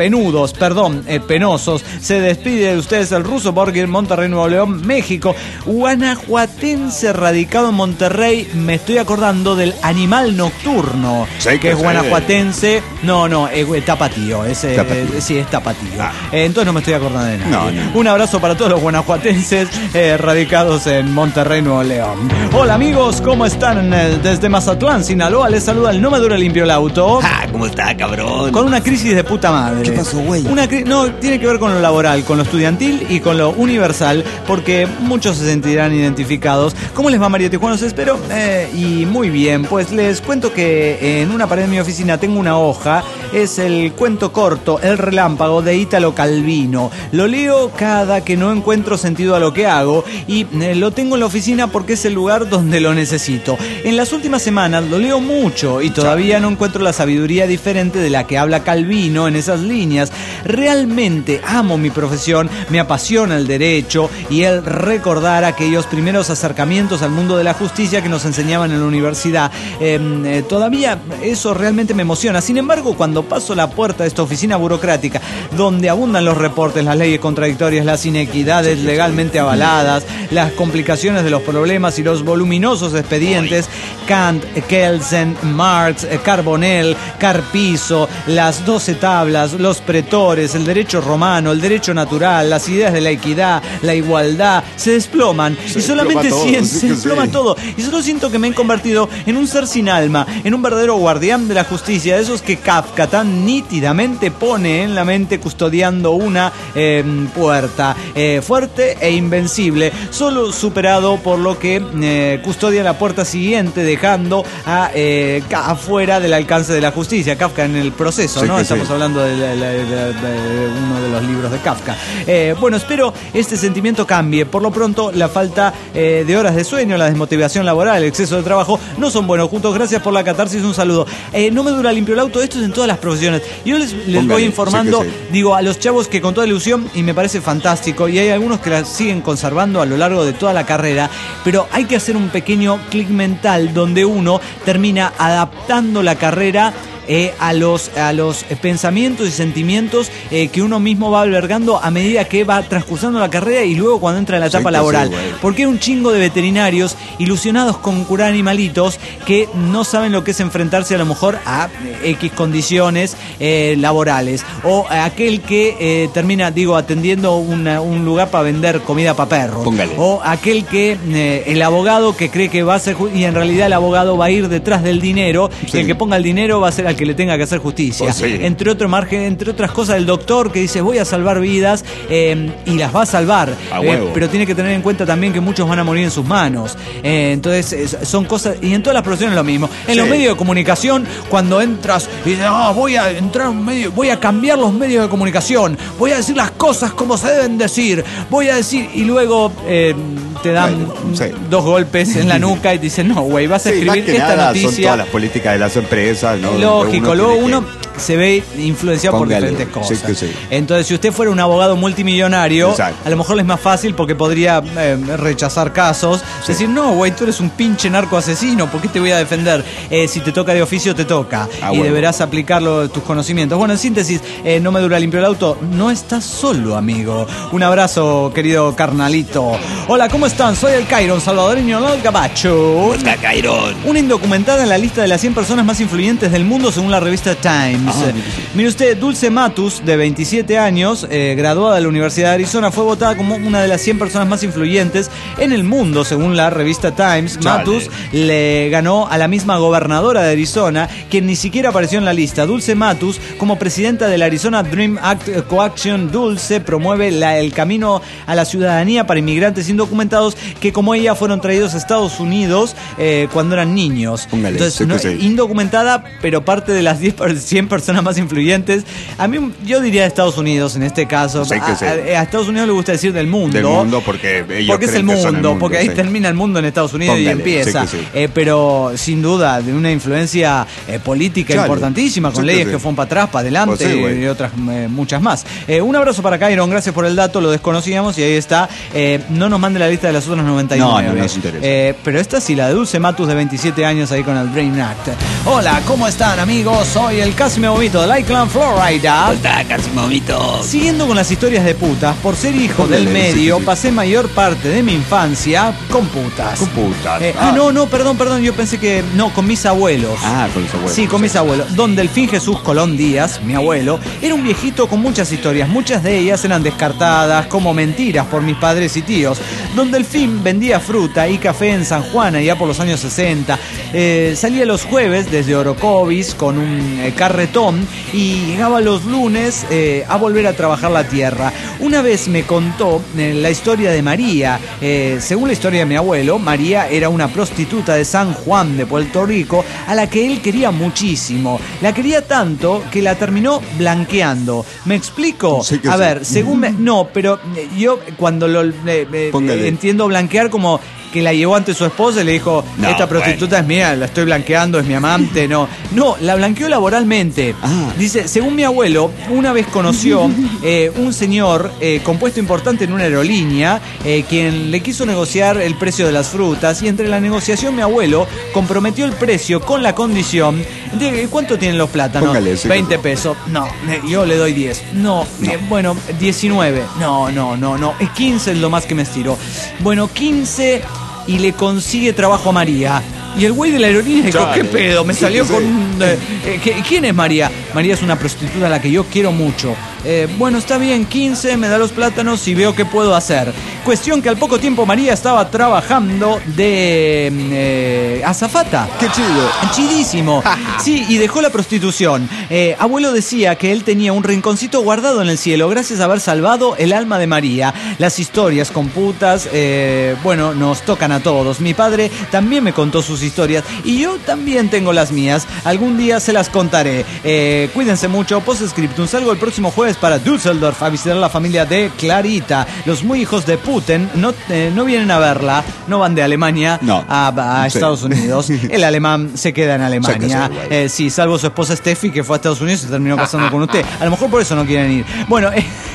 penosos. Se despide de ustedes el Ruso Borgir, Monterrey, Nuevo León, México. Guanajuatense radicado en Monterrey. Me estoy acordando del Animal Nocturno, sí, que es guanajuatense. No, tapatío. Sí, es tapatío. Entonces no me estoy acordando de nada. No. Un abrazo para todos los guanajuatenses radicados en Monterrey, Nuevo León. Hola amigos, ¿cómo están? Desde Mazatlán, Sinaloa, les saluda el No Me Dura Limpio el Auto. ¿Cómo está, cabrón? Con una crisis de puta madre. ¿Qué pasó, güey? No, tiene que ver con lo laboral, con lo estudiantil y con lo universal, porque muchos se sentirán identificados. ¿Cómo les va, María Tijuana? Os espero. Y muy bien, pues les cuento que en una pared de mi oficina tengo una hoja. Es el cuento corto El Relámpago de Ítalo Calvino. Lo leo cada que no encuentro sentido a lo que hago y lo tengo en la oficina porque es el lugar donde lo necesito. En las últimas semanas lo leo mucho y todavía no encuentro la sabiduría diferente de la que habla Calvino en esas líneas. Realmente amo mi profesión, me apasiona el derecho y el recordar aquellos primeros acercamientos al mundo de la justicia que nos enseñaban en la universidad. Todavía eso realmente me emociona. Sin embargo, cuando paso la puerta de esta oficina burocrática, donde abundan los reportes, las leyes contradictorias, las inequidades legalmente avaladas, las complicaciones de los problemas y los voluminosos expedientes, Kant, Kelsen, Marx, Carbonell, Carpizo, las 12 tablas, los pretores, el derecho romano, el derecho natural, las ideas de la equidad, la igualdad, se desploman y solamente se desploma todo. Y solo siento que me he convertido en un ser sin alma, en un verdadero guardián de la justicia, de esos que Kafka tan nítidamente pone en la mente custodiando una puerta fuerte e invencible, solo superado por lo que custodia la puerta siguiente, dejando afuera del alcance de la justicia. Kafka en el proceso, sí, ¿no? Estamos hablando de uno de los libros de Kafka. Bueno, espero este sentimiento cambie. Por lo pronto, la falta de horas de sueño, la desmotivación laboral, el exceso de trabajo no son buenos juntos. Gracias por la catarsis, un saludo. No me dura limpio el auto, esto es en todas las profesiones. Yo les voy informando, digo, a los chavos que con toda ilusión, y me parece fantástico, y hay algunos que la siguen conservando a lo largo de toda la carrera, pero hay que hacer un pequeño clic mental donde uno termina adaptando la carrera a los pensamientos y sentimientos que uno mismo va albergando a medida que va transcursando la carrera y luego cuando entra en la etapa laboral. Porque hay un chingo de veterinarios ilusionados con curar animalitos que no saben lo que es enfrentarse a lo mejor a X condiciones laborales, o aquel que termina, atendiendo un lugar para vender comida para perros. Póngale. O aquel que el abogado que cree que va a hacer y en realidad el abogado va a ir detrás del dinero, y el que ponga el dinero va a ser al que le tenga que hacer justicia. Entre otras cosas, el doctor que dice voy a salvar vidas y las va a salvar, pero tiene que tener en cuenta también que muchos van a morir en sus manos. Entonces son cosas, y en todas las profesiones lo mismo. En los medios de comunicación, cuando entras y dices, voy a entrar a un medio, voy a cambiar los medios de comunicación, voy a decir las cosas como se deben decir, voy a decir, y luego te dan 2 golpes en la nuca y te dicen, no, güey, vas a escribir esta noticia. Son todas las políticas de las empresas, ¿no? Lógico, luego uno se ve influenciado por diferentes cosas. Entonces, si usted fuera un abogado multimillonario, a lo mejor le es más fácil porque podría rechazar casos, decir, no, güey, tú eres un pinche narco asesino, ¿por qué te voy a defender? Si te toca de oficio, te toca, y deberás aplicarlo tus conocimientos. Bueno, en síntesis, no me dura limpio el auto, no estás solo, amigo. Un abrazo, querido carnalito. Hola, ¿cómo están? Soy el Cairon, salvadoreño Lord Gabacho. Hola, Cairon. Una indocumentada en la lista de las 100 personas más influyentes del mundo según la revista Times. Mire usted, Dulce Matus, de 27 años, graduada de la Universidad de Arizona, fue votada como una de las 100 personas más influyentes en el mundo según la revista Times. Matus le ganó a la misma gobernadora de Arizona, quien ni siquiera apareció en la lista. Dulce Matus, como presidenta del Arizona Dream Act Coaction, Dulce promueve el camino a la ciudadanía para inmigrantes indocumentados que, como ella, fueron traídos a Estados Unidos cuando eran niños. Entonces, indocumentada, pero parte de las 100 personas más influyentes. A mí, yo diría de Estados Unidos en este caso. A Estados Unidos le gusta decir del mundo. Del mundo porque es el mundo, porque ahí termina el mundo en Estados Unidos y empieza. Pero sin duda de una influencia política importantísima, con leyes que fueron para atrás, para adelante, y otras muchas más. Un abrazo para Cairon, gracias por el dato, lo desconocíamos y ahí está. No nos mande la lista de las otras 99. No nos interesa. Pero esta sí, la de Dulce Matus, de 27 años, ahí con el Dream Act. Hola, ¿cómo están, amigos? Soy el Casi Me Vomito de Lakeland, Florida. Hola, Casi Me Vomito. Siguiendo con las historias de putas, por ser hijo del medio, pasé mayor parte de mi infancia con putas. Con putas. No, perdón, yo pensé que no, con mis abuelos. Con los abuelos. Sí, con mis abuelos. Don Delfín Jesús Colón Díaz, mi abuelo, era un viejito con muchas historias. Muchas de ellas eran descartadas como mentiras por mis padres y tíos. Don Delfín vendía fruta y café en San Juan allá por los años 60. Salía los jueves desde Orocovis con un carretón y llegaba los lunes a volver a trabajar la tierra. Una vez me contó la historia de María. Según la historia de mi abuelo, María era una prostituta de San Juan de Puerto Rico a la que él quería muchísimo. La quería tanto que la terminó blanqueando. ¿Me explico? A ver, según no, pero yo cuando entiendo blanquear como que la llevó ante su esposa y le dijo, esta prostituta es mía, la estoy blanqueando, es mi amante. No, la blanqueó laboralmente. Dice, según mi abuelo, una vez conoció un señor con puesto importante en una aerolínea, quien le quiso negociar el precio de las frutas, y entre la negociación mi abuelo comprometió el precio con la condición de, ¿cuánto tienen los plátanos? Póngale, 20 pesos. No, yo le doy 10. No. Bueno, 19. No, es 15 es lo más que me estiró. Bueno, 15 y le consigue trabajo a María. Y el güey de la aerolínea dijo, ¿qué pedo? Me salió con... ¿Quién es María? María es una prostituta a la que yo quiero mucho. Bueno, está bien, 15, me da los plátanos y veo qué puedo hacer. Cuestión que al poco tiempo María estaba trabajando de azafata. ¡Qué chido! Chidísimo. Sí, y dejó la prostitución. Abuelo decía que él tenía un rinconcito guardado en el cielo gracias a haber salvado el alma de María. Las historias con putas, bueno, nos tocan a todos. Mi padre también me contó sus historias y yo también tengo las mías. Algún día se las contaré. Cuídense mucho. Postscriptum, salgo el próximo jueves para Düsseldorf a visitar a la familia de Clarita. Los muy hijos de Putin no vienen a verla, no van de Alemania a Estados Unidos. El alemán se queda en Alemania. Sí, salvo su esposa Steffi, que fue a Estados Unidos y se terminó casando con usted. A lo mejor por eso no quieren ir. Bueno,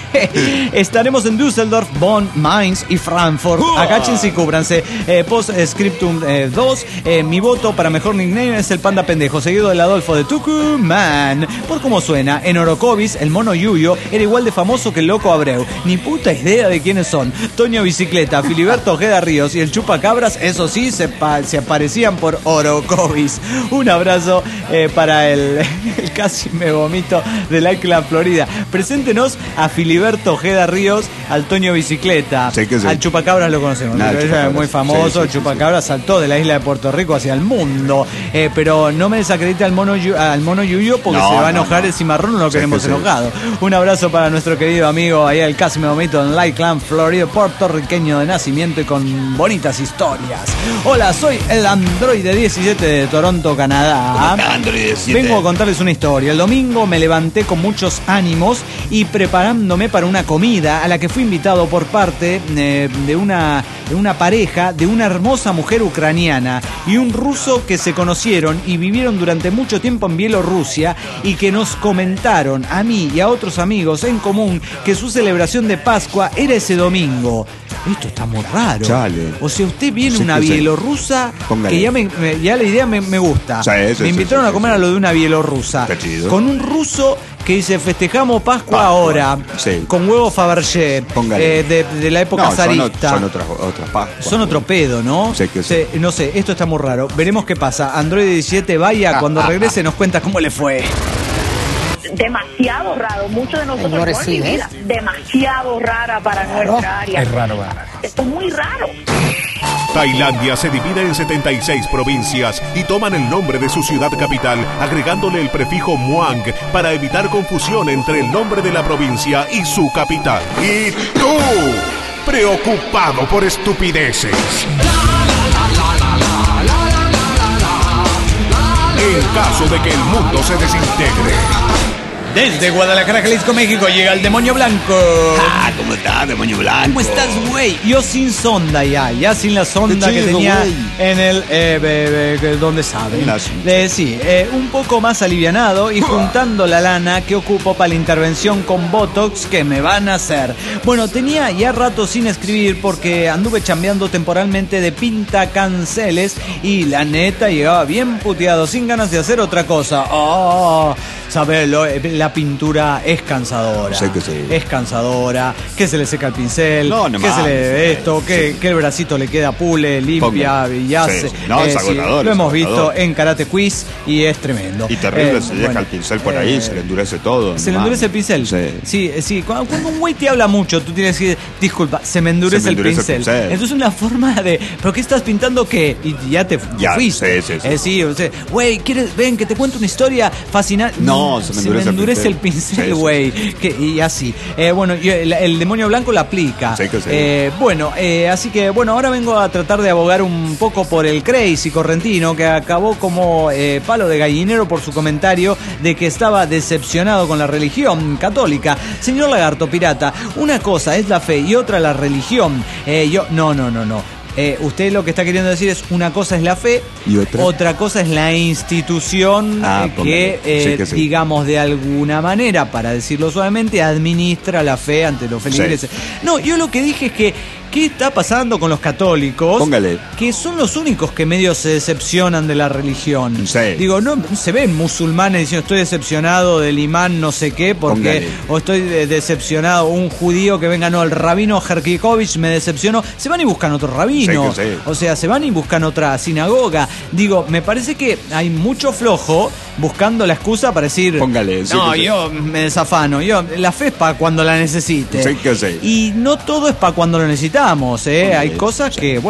Estaremos en Düsseldorf, Bonn, Mainz y Frankfurt. Agáchense y cúbranse. Post-scriptum 2. Mi voto para mejor nickname es el Panda Pendejo, seguido del Adolfo de Tucumán. Por cómo suena, en Orocovis, el mono Yuyo era igual de famoso que el loco Abreu. Ni puta idea de quiénes son. Toño Bicicleta, Filiberto Ojeda Ríos y el Chupacabras, eso sí, se aparecían por Orocovis. Un abrazo para el casi me vomito del Icla Florida. Preséntenos a Filiberto Ojeda Ríos, al Toño Bicicleta. Sí. Al Chupacabras lo conocemos. Es muy famoso. El Chupacabras saltó de la isla de Puerto Rico hacia el mundo. Pero no me desacredite al mono Yuyo porque se va a enojar el cimarrón, no lo queremos enojado. Un abrazo para nuestro querido amigo ahí al casi me vomito en Lakeland, Florida, puertorriqueño de nacimiento y con bonitas historias. Hola, soy el androide 17 de Toronto, Canadá. Vengo a contarles una historia. El domingo me levanté con muchos ánimos y preparándome para una comida a la que fui invitado por parte de una pareja de una hermosa mujer ucraniana y un ruso que se conocieron y vivieron durante mucho tiempo en Bielorrusia y que nos comentaron a mí y a otros amigos en común que su celebración de Pascua era ese domingo. Esto está muy raro. Chale. O sea, usted viene una bielorrusa que ya la idea me gusta. Me invitaron a comer a lo de una bielorrusa. Con un ruso que dice festejamos Pascua ahora con huevo Fabergé de la época zarista. Son otras Pascuas. Son otro pedo, ¿no? No sé, esto está muy raro. Veremos qué pasa. Android 17 vaya, cuando regrese nos cuenta cómo le fue. Demasiado raro, muchos de nosotros demasiado rara para nuestra área. Es raro. Esto es muy raro. Tailandia se divide en 76 provincias y toman el nombre de su ciudad capital, agregándole el prefijo Muang para evitar confusión entre el nombre de la provincia y su capital. ¿Y tú? Preocupado por estupideces. En caso de que el mundo se desintegre. Desde Guadalajara, Jalisco, México, llega el demonio blanco. ¿Cómo estás, demonio blanco? ¿Cómo estás, güey? Yo sin sonda ya sin la sonda que tenía en el... ¿dónde sabe? Un poco más alivianado y juntando la lana que ocupo para la intervención con Botox que me van a hacer. Bueno, tenía ya rato sin escribir porque anduve chambeando temporalmente de pinta canceles y la neta llegaba bien puteado, sin ganas de hacer otra cosa. ¿Sabes? La pintura es cansadora. Sí que sí. Es cansadora. Que se le seca el pincel. Que se le esto. Que el bracito le queda pule, limpia, brillase. Es agotador. Lo hemos visto en Karate Quiz y es tremendo. Y terrible, se deja el pincel por ahí, se le endurece todo. ¿Se le endurece el pincel? Sí. Cuando un güey te habla mucho, tú tienes que decir, disculpa, se me endurece el pincel. Entonces una forma de, ¿pero qué estás pintando qué? Y ya te fuiste. Sí. Güey, ven que te cuento una historia fascinante. No, se me endurece el pincel, güey. Y así. El demonio blanco la aplica. Así que, ahora vengo a tratar de abogar un poco por el Crazy Correntino, que acabó como palo de gallinero por su comentario de que estaba decepcionado con la religión católica. Señor Lagarto Pirata, una cosa es la fe y otra la religión. No. Usted lo que está queriendo decir es una cosa es la fe y otra cosa es la institución que digamos de alguna manera, para decirlo suavemente, administra la fe ante los feligreses. No, yo lo que dije es que ¿qué está pasando con los católicos? Que son los únicos que medio se decepcionan de la religión. Digo, no se ven musulmanes diciendo estoy decepcionado del imán no sé qué, porque o estoy decepcionado, un judío que venga, el rabino Jerkikovich me decepcionó. Se van y buscan otro rabino. O sea, se van y buscan otra sinagoga. Digo, me parece que hay mucho flojo buscando la excusa para decir yo me desafano. La fe es para cuando la necesite. Y no todo es para cuando lo necesitamos. Hay cosas que,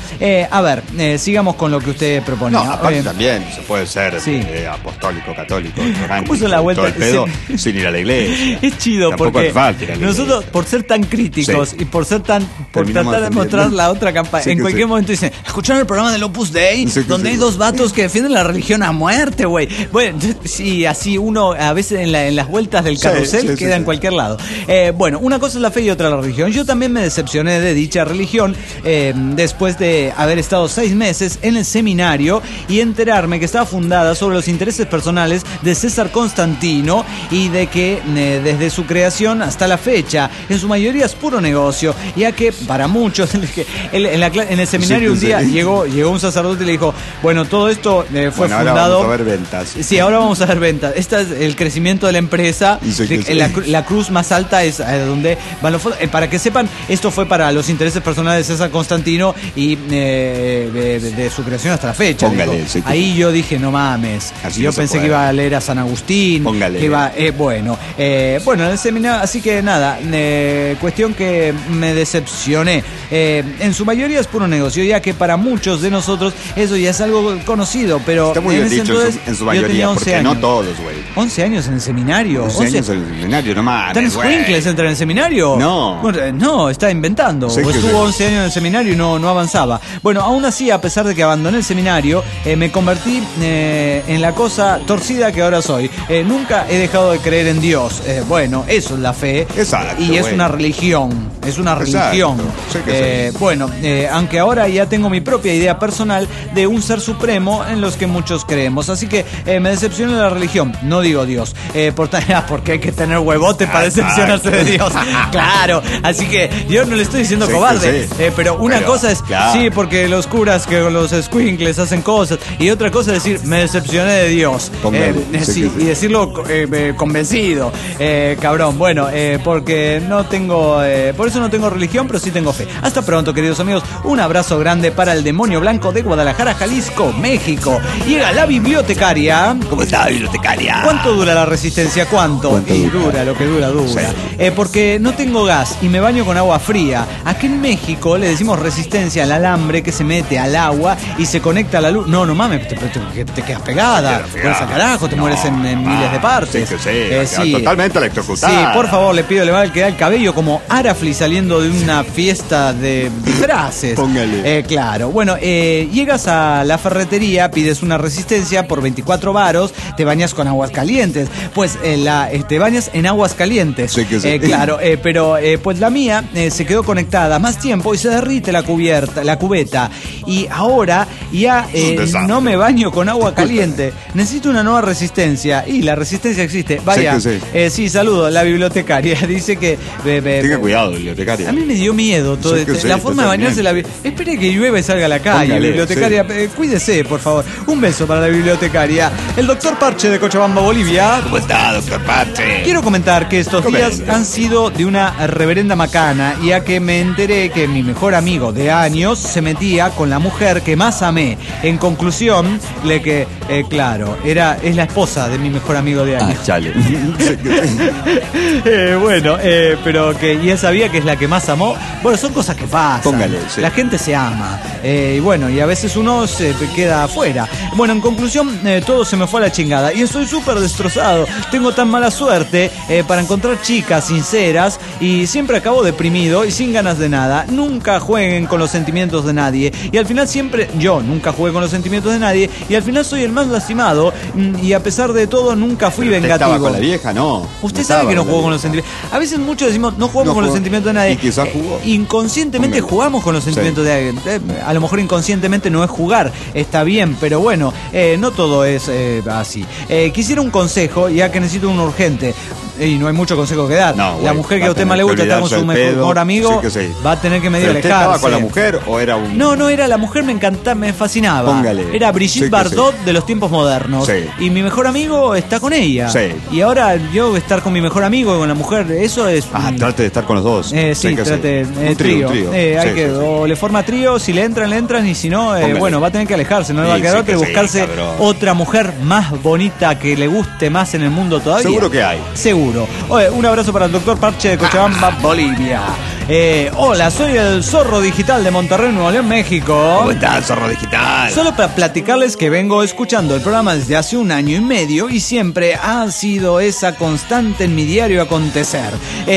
sigamos con lo que usted propone. Aparte también se puede ser apostólico, católico, puso la vuelta todo el pedo sin ir a la iglesia. Es chido. Tampoco porque nosotros, por ser tan críticos y por tratar de mostrar la otra campaña, en cualquier momento dicen, ¿escucharon el programa del Opus Dei? Donde hay dos vatos que defienden la religión a muerte, güey. Bueno, sí, así uno a veces en las vueltas del carrusel queda en cualquier lado. Bueno, una cosa es la fe y otra la religión. Yo también me decepcioné de dicha religión después de haber estado 6 meses en el seminario y enterarme que estaba fundada sobre los intereses personales de César Constantino y de que desde su creación hasta la fecha, en su mayoría es puro negocio, ya que para muchos en el seminario un día llegó un sacerdote y le dijo, bueno, todo esto fue fundado... Ahora vamos a ver ventas. Sí, ahora vamos a ver ventas. Este es el crecimiento de la empresa. La cruz más alta es donde van los fondos. Para que sepan, esto fue para los intereses personales de César Constantino y de su creación hasta la fecha. Póngale, ahí yo dije, no mames. Así yo no pensé que iba a leer a San Agustín. Póngale. Que iba, bueno, en el seminario, así que nada, cuestión que me decepcioné. En su mayoría es puro negocio, ya que para muchos de nosotros eso ya es algo conocido, pero está muy bien dicho, en su mayoría, porque años. no todos, güey. 11 años en el seminario. 11 años en el seminario, no mames. ¿Tan Sprinkles entra en el seminario? No. Bueno, no, está inventando. Estuvo 11 años en el seminario y no avanzaba. Bueno, aún así, a pesar de que abandoné el seminario, me convertí en la cosa torcida que ahora soy. Nunca he dejado de creer en Dios. Bueno, eso es la fe. Exacto. Y es una religión. Es una religión. Bueno, aunque ahora ya tengo mi propia idea personal de un ser supremo en los que muchos creemos. Así que me decepciona la religión. No digo Dios. Porque hay que tener huevote para decepcionarse de Dios. Claro. Así que yo no le estoy diciendo cobarde. Pero una cosa es, sí, porque los curas que los squinkles hacen cosas. Y otra cosa es decir, me decepcioné de Dios. Y decirlo convencido. Cabrón. Bueno, porque no tengo... por eso no tengo religión, pero sí tengo fe. Hasta pronto, queridos amigos. Un abrazo grande para el demonio blanco de Guadalajara, Jalisco, México. Llega la bibliotecaria. ¿Cómo está la bibliotecaria? ¿Cuánto dura la resistencia? ¿Cuánto? Y dura lo que dura. Sí. Porque no tengo gas y me baño con agua fría. Aquí en México le decimos resistencia al alambre que se mete al agua y se conecta a la luz. No mames, te quedas pegada. Por esa carajo, te mueres en miles de partes. Sí. Totalmente electrocutada. Sí, por favor, le pido, le va a quedar el cabello como Arafli saliendo de una fiesta de disfraces. Póngale. Claro. Bueno, llegas a la ferretería, pides una resistencia por 24 varos, te bañas con aguas calientes. Pues te bañas en aguas calientes. Sí. Claro, pero pues la mía se quedó conectada más tiempo y se derrite la cubeta. Y ahora ya no me baño con agua caliente. Necesito una nueva resistencia. Y la resistencia existe. Vaya. Sí, saludo. La bibliotecaria dice que... Tenga cuidado, bibliotecaria. A mí me dio miedo todo esto. La forma de bañarse. Espere que llueva y salga a la calle. Póngale, bibliotecaria, cuídese, por favor. Un beso para la bibliotecaria. El doctor Parche de Cochabamba, Bolivia. ¿Cómo está, doctor Parche? Quiero comentar que estos días han sido de una reverenda macana, ya que me enteré que mi mejor amigo de años se metía con la mujer que más amé. En conclusión, claro, es la esposa de mi mejor amigo de años. Chale. Bueno, pero que y él sabía que es la que más amó. Bueno, son cosas que pasan. Póngale, sí. La gente se ama. Y bueno, y a veces uno se queda afuera. Bueno, en conclusión, todo se me fue a la chingada. Y estoy súper destrozado. Tengo tan mala suerte para encontrar chicas sinceras y siempre acabo deprimido y sin ganas de nada. Nunca jueguen con los sentimientos de nadie. Y al final yo nunca jugué con los sentimientos de nadie. Y al final soy el más lastimado. Y a pesar de todo, nunca fui vengativo. ¿Estaba con la vieja? No. Usted sabe que no jugó con los sentimientos. A veces muchos decimos, no jugamos con los sentimientos de nadie. Y quizás jugó. Inconscientemente jugamos con los sentimientos de alguien. A lo mejor inconscientemente no es jugar. Está bien, pero bueno, no todo es así. Quisiera un consejo, ya que necesito uno urgente. Y no hay mucho consejo que dar. No, la mujer que a usted más le gusta estar con su mejor amigo, va a tener que medio alejarse. ¿Estaba con la mujer o era un...? No era la mujer, me encantaba, me fascinaba. Póngale. Era Brigitte Bardot de los tiempos modernos. Sí. Y mi mejor amigo está con ella. Sí. Y ahora yo estar con mi mejor amigo y con la mujer, eso es... trate de estar con los dos. Sí, trate. Trío. O le forma trío, si le entran, y si no, bueno, va a tener que alejarse. No le va a quedar que buscarse otra mujer más bonita que le guste más en el mundo todavía. Seguro que hay. Seguro. Oye, un abrazo para el doctor Parche de Cochabamba, Bolivia. Hola, soy el Zorro Digital de Monterrey, Nuevo León, México. ¿Cómo estás, Zorro Digital? Solo para platicarles que vengo escuchando el programa desde hace 1 año y medio y siempre ha sido esa constante en mi diario acontecer.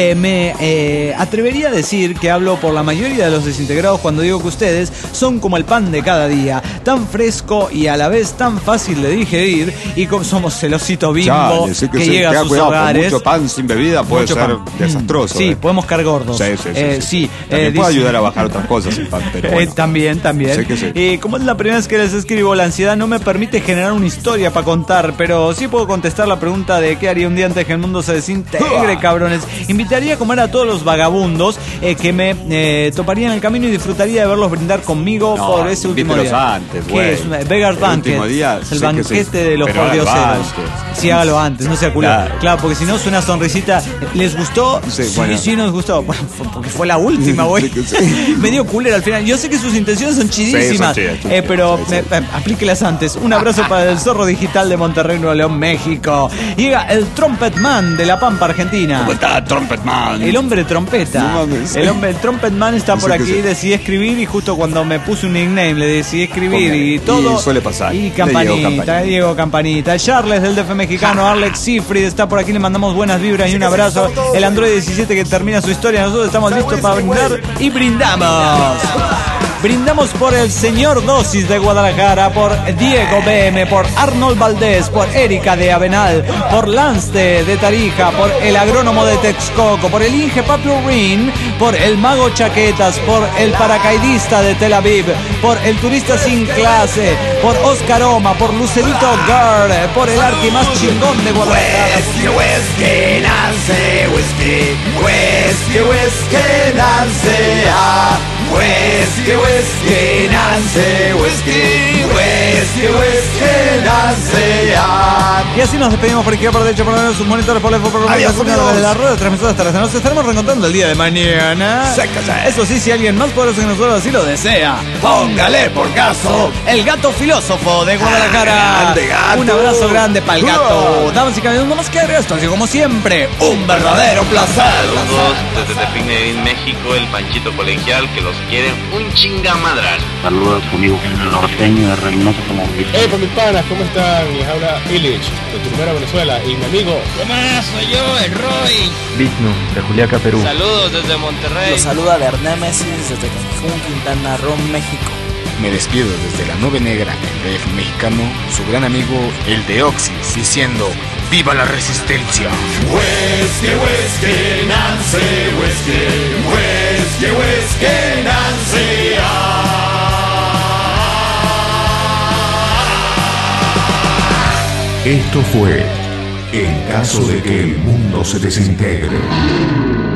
Me atrevería a decir que hablo por la mayoría de los desintegrados cuando digo que ustedes son como el pan de cada día, tan fresco y a la vez tan fácil de digerir, y como somos celosito Bimbo que llega a sus hogares. Mucho pan sin bebida puede ser desastroso. Sí, podemos caer gordos. Sí. También puede ayudar a bajar otras cosas el pan, pero bueno. También. Sé que sí. Como es la primera vez que les escribo, la ansiedad no me permite generar una historia para contar, pero sí puedo contestar la pregunta de qué haría un día antes que el mundo se desintegre, cabrones. Invitaría a comer a todos los vagabundos que me toparía en el camino y disfrutaría de verlos brindar conmigo por ese último día. Antes, ¿Qué es? Beggars Banquet. El banquete de los pordioseros. Sí, hágalo antes, no sea culo. Claro, porque si no suena sonrisita. ¿Les gustó? Sí, nos gustó. Bueno, porque fue la última, güey. Me dio culera al final. Yo sé que sus intenciones son chidísimas, pero aplíquelas antes. Un abrazo para el Zorro Digital de Monterrey, Nuevo León, México. Llega el Trumpet Man de La Pampa, Argentina. ¿Cómo está, Trumpet Man? El hombre trompeta. No mames. El Trumpet Man está por aquí. Decidí escribir y justo cuando me puse un nickname le decidí escribir y todo. Y suele pasar. Y Campanita, Diego Campanita. El Charles del DF mexicano, Alex Sifrid está por aquí. Le mandamos buenas vibras y un abrazo. El Android 17 que termina su historia. Nosotros estamos listos para brindar y brindamos. Brindamos por el señor Dosis de Guadalajara, por Diego BM, por Arnold Valdés, por Erika de Avenal, por Lance de Tarija, por el agrónomo de Texcoco, por el Inge Paplurin, por el Mago Chaquetas, por el paracaidista de Tel Aviv, por el turista sin clase, por Oscar Oma, por Lucerito Girl, por el arqui más chingón de Guadalajara. Whisky, Nancy, whisky, whisky, whisky, Nancy, whisky, Nancy, whisky, Nancy. Y así nos despedimos por izquierda, por derecha, por sus monitores, por de la rueda de transmisora hasta las. Nos estaremos reencontrando el día de mañana. Eso sí, si alguien más poderoso que nosotros así lo desea, póngale por caso. El gato filósofo de Guadalajara. Grande gato. Un abrazo grande para el gato. Damas y caballeros, no nos queda esto, así como siempre, un verdadero placer. Saludos desde Tepín, México, el Panchito Colegial, que los quieren un chingamadral. Saludos conmigo, el norteño de Reynosa, Tamaulipas. Pues mis panas, ¿cómo están? Les habla Illich, de Turbera, Venezuela, y mi amigo. ¿Qué más? Soy yo, el Roy. Vigno, de Juliaca, Perú. Saludos desde Monterrey. Los saluda Bernémesis desde Cancún, Quintana Roo, México. Me despido desde la Nube Negra, el DF mexicano, su gran amigo, el Deoxys, diciendo ¡viva la resistencia! Whisky, whisky, Nancy, whisky, whisky, whisky, Nancy. Esto fue En caso de que el mundo se desintegre.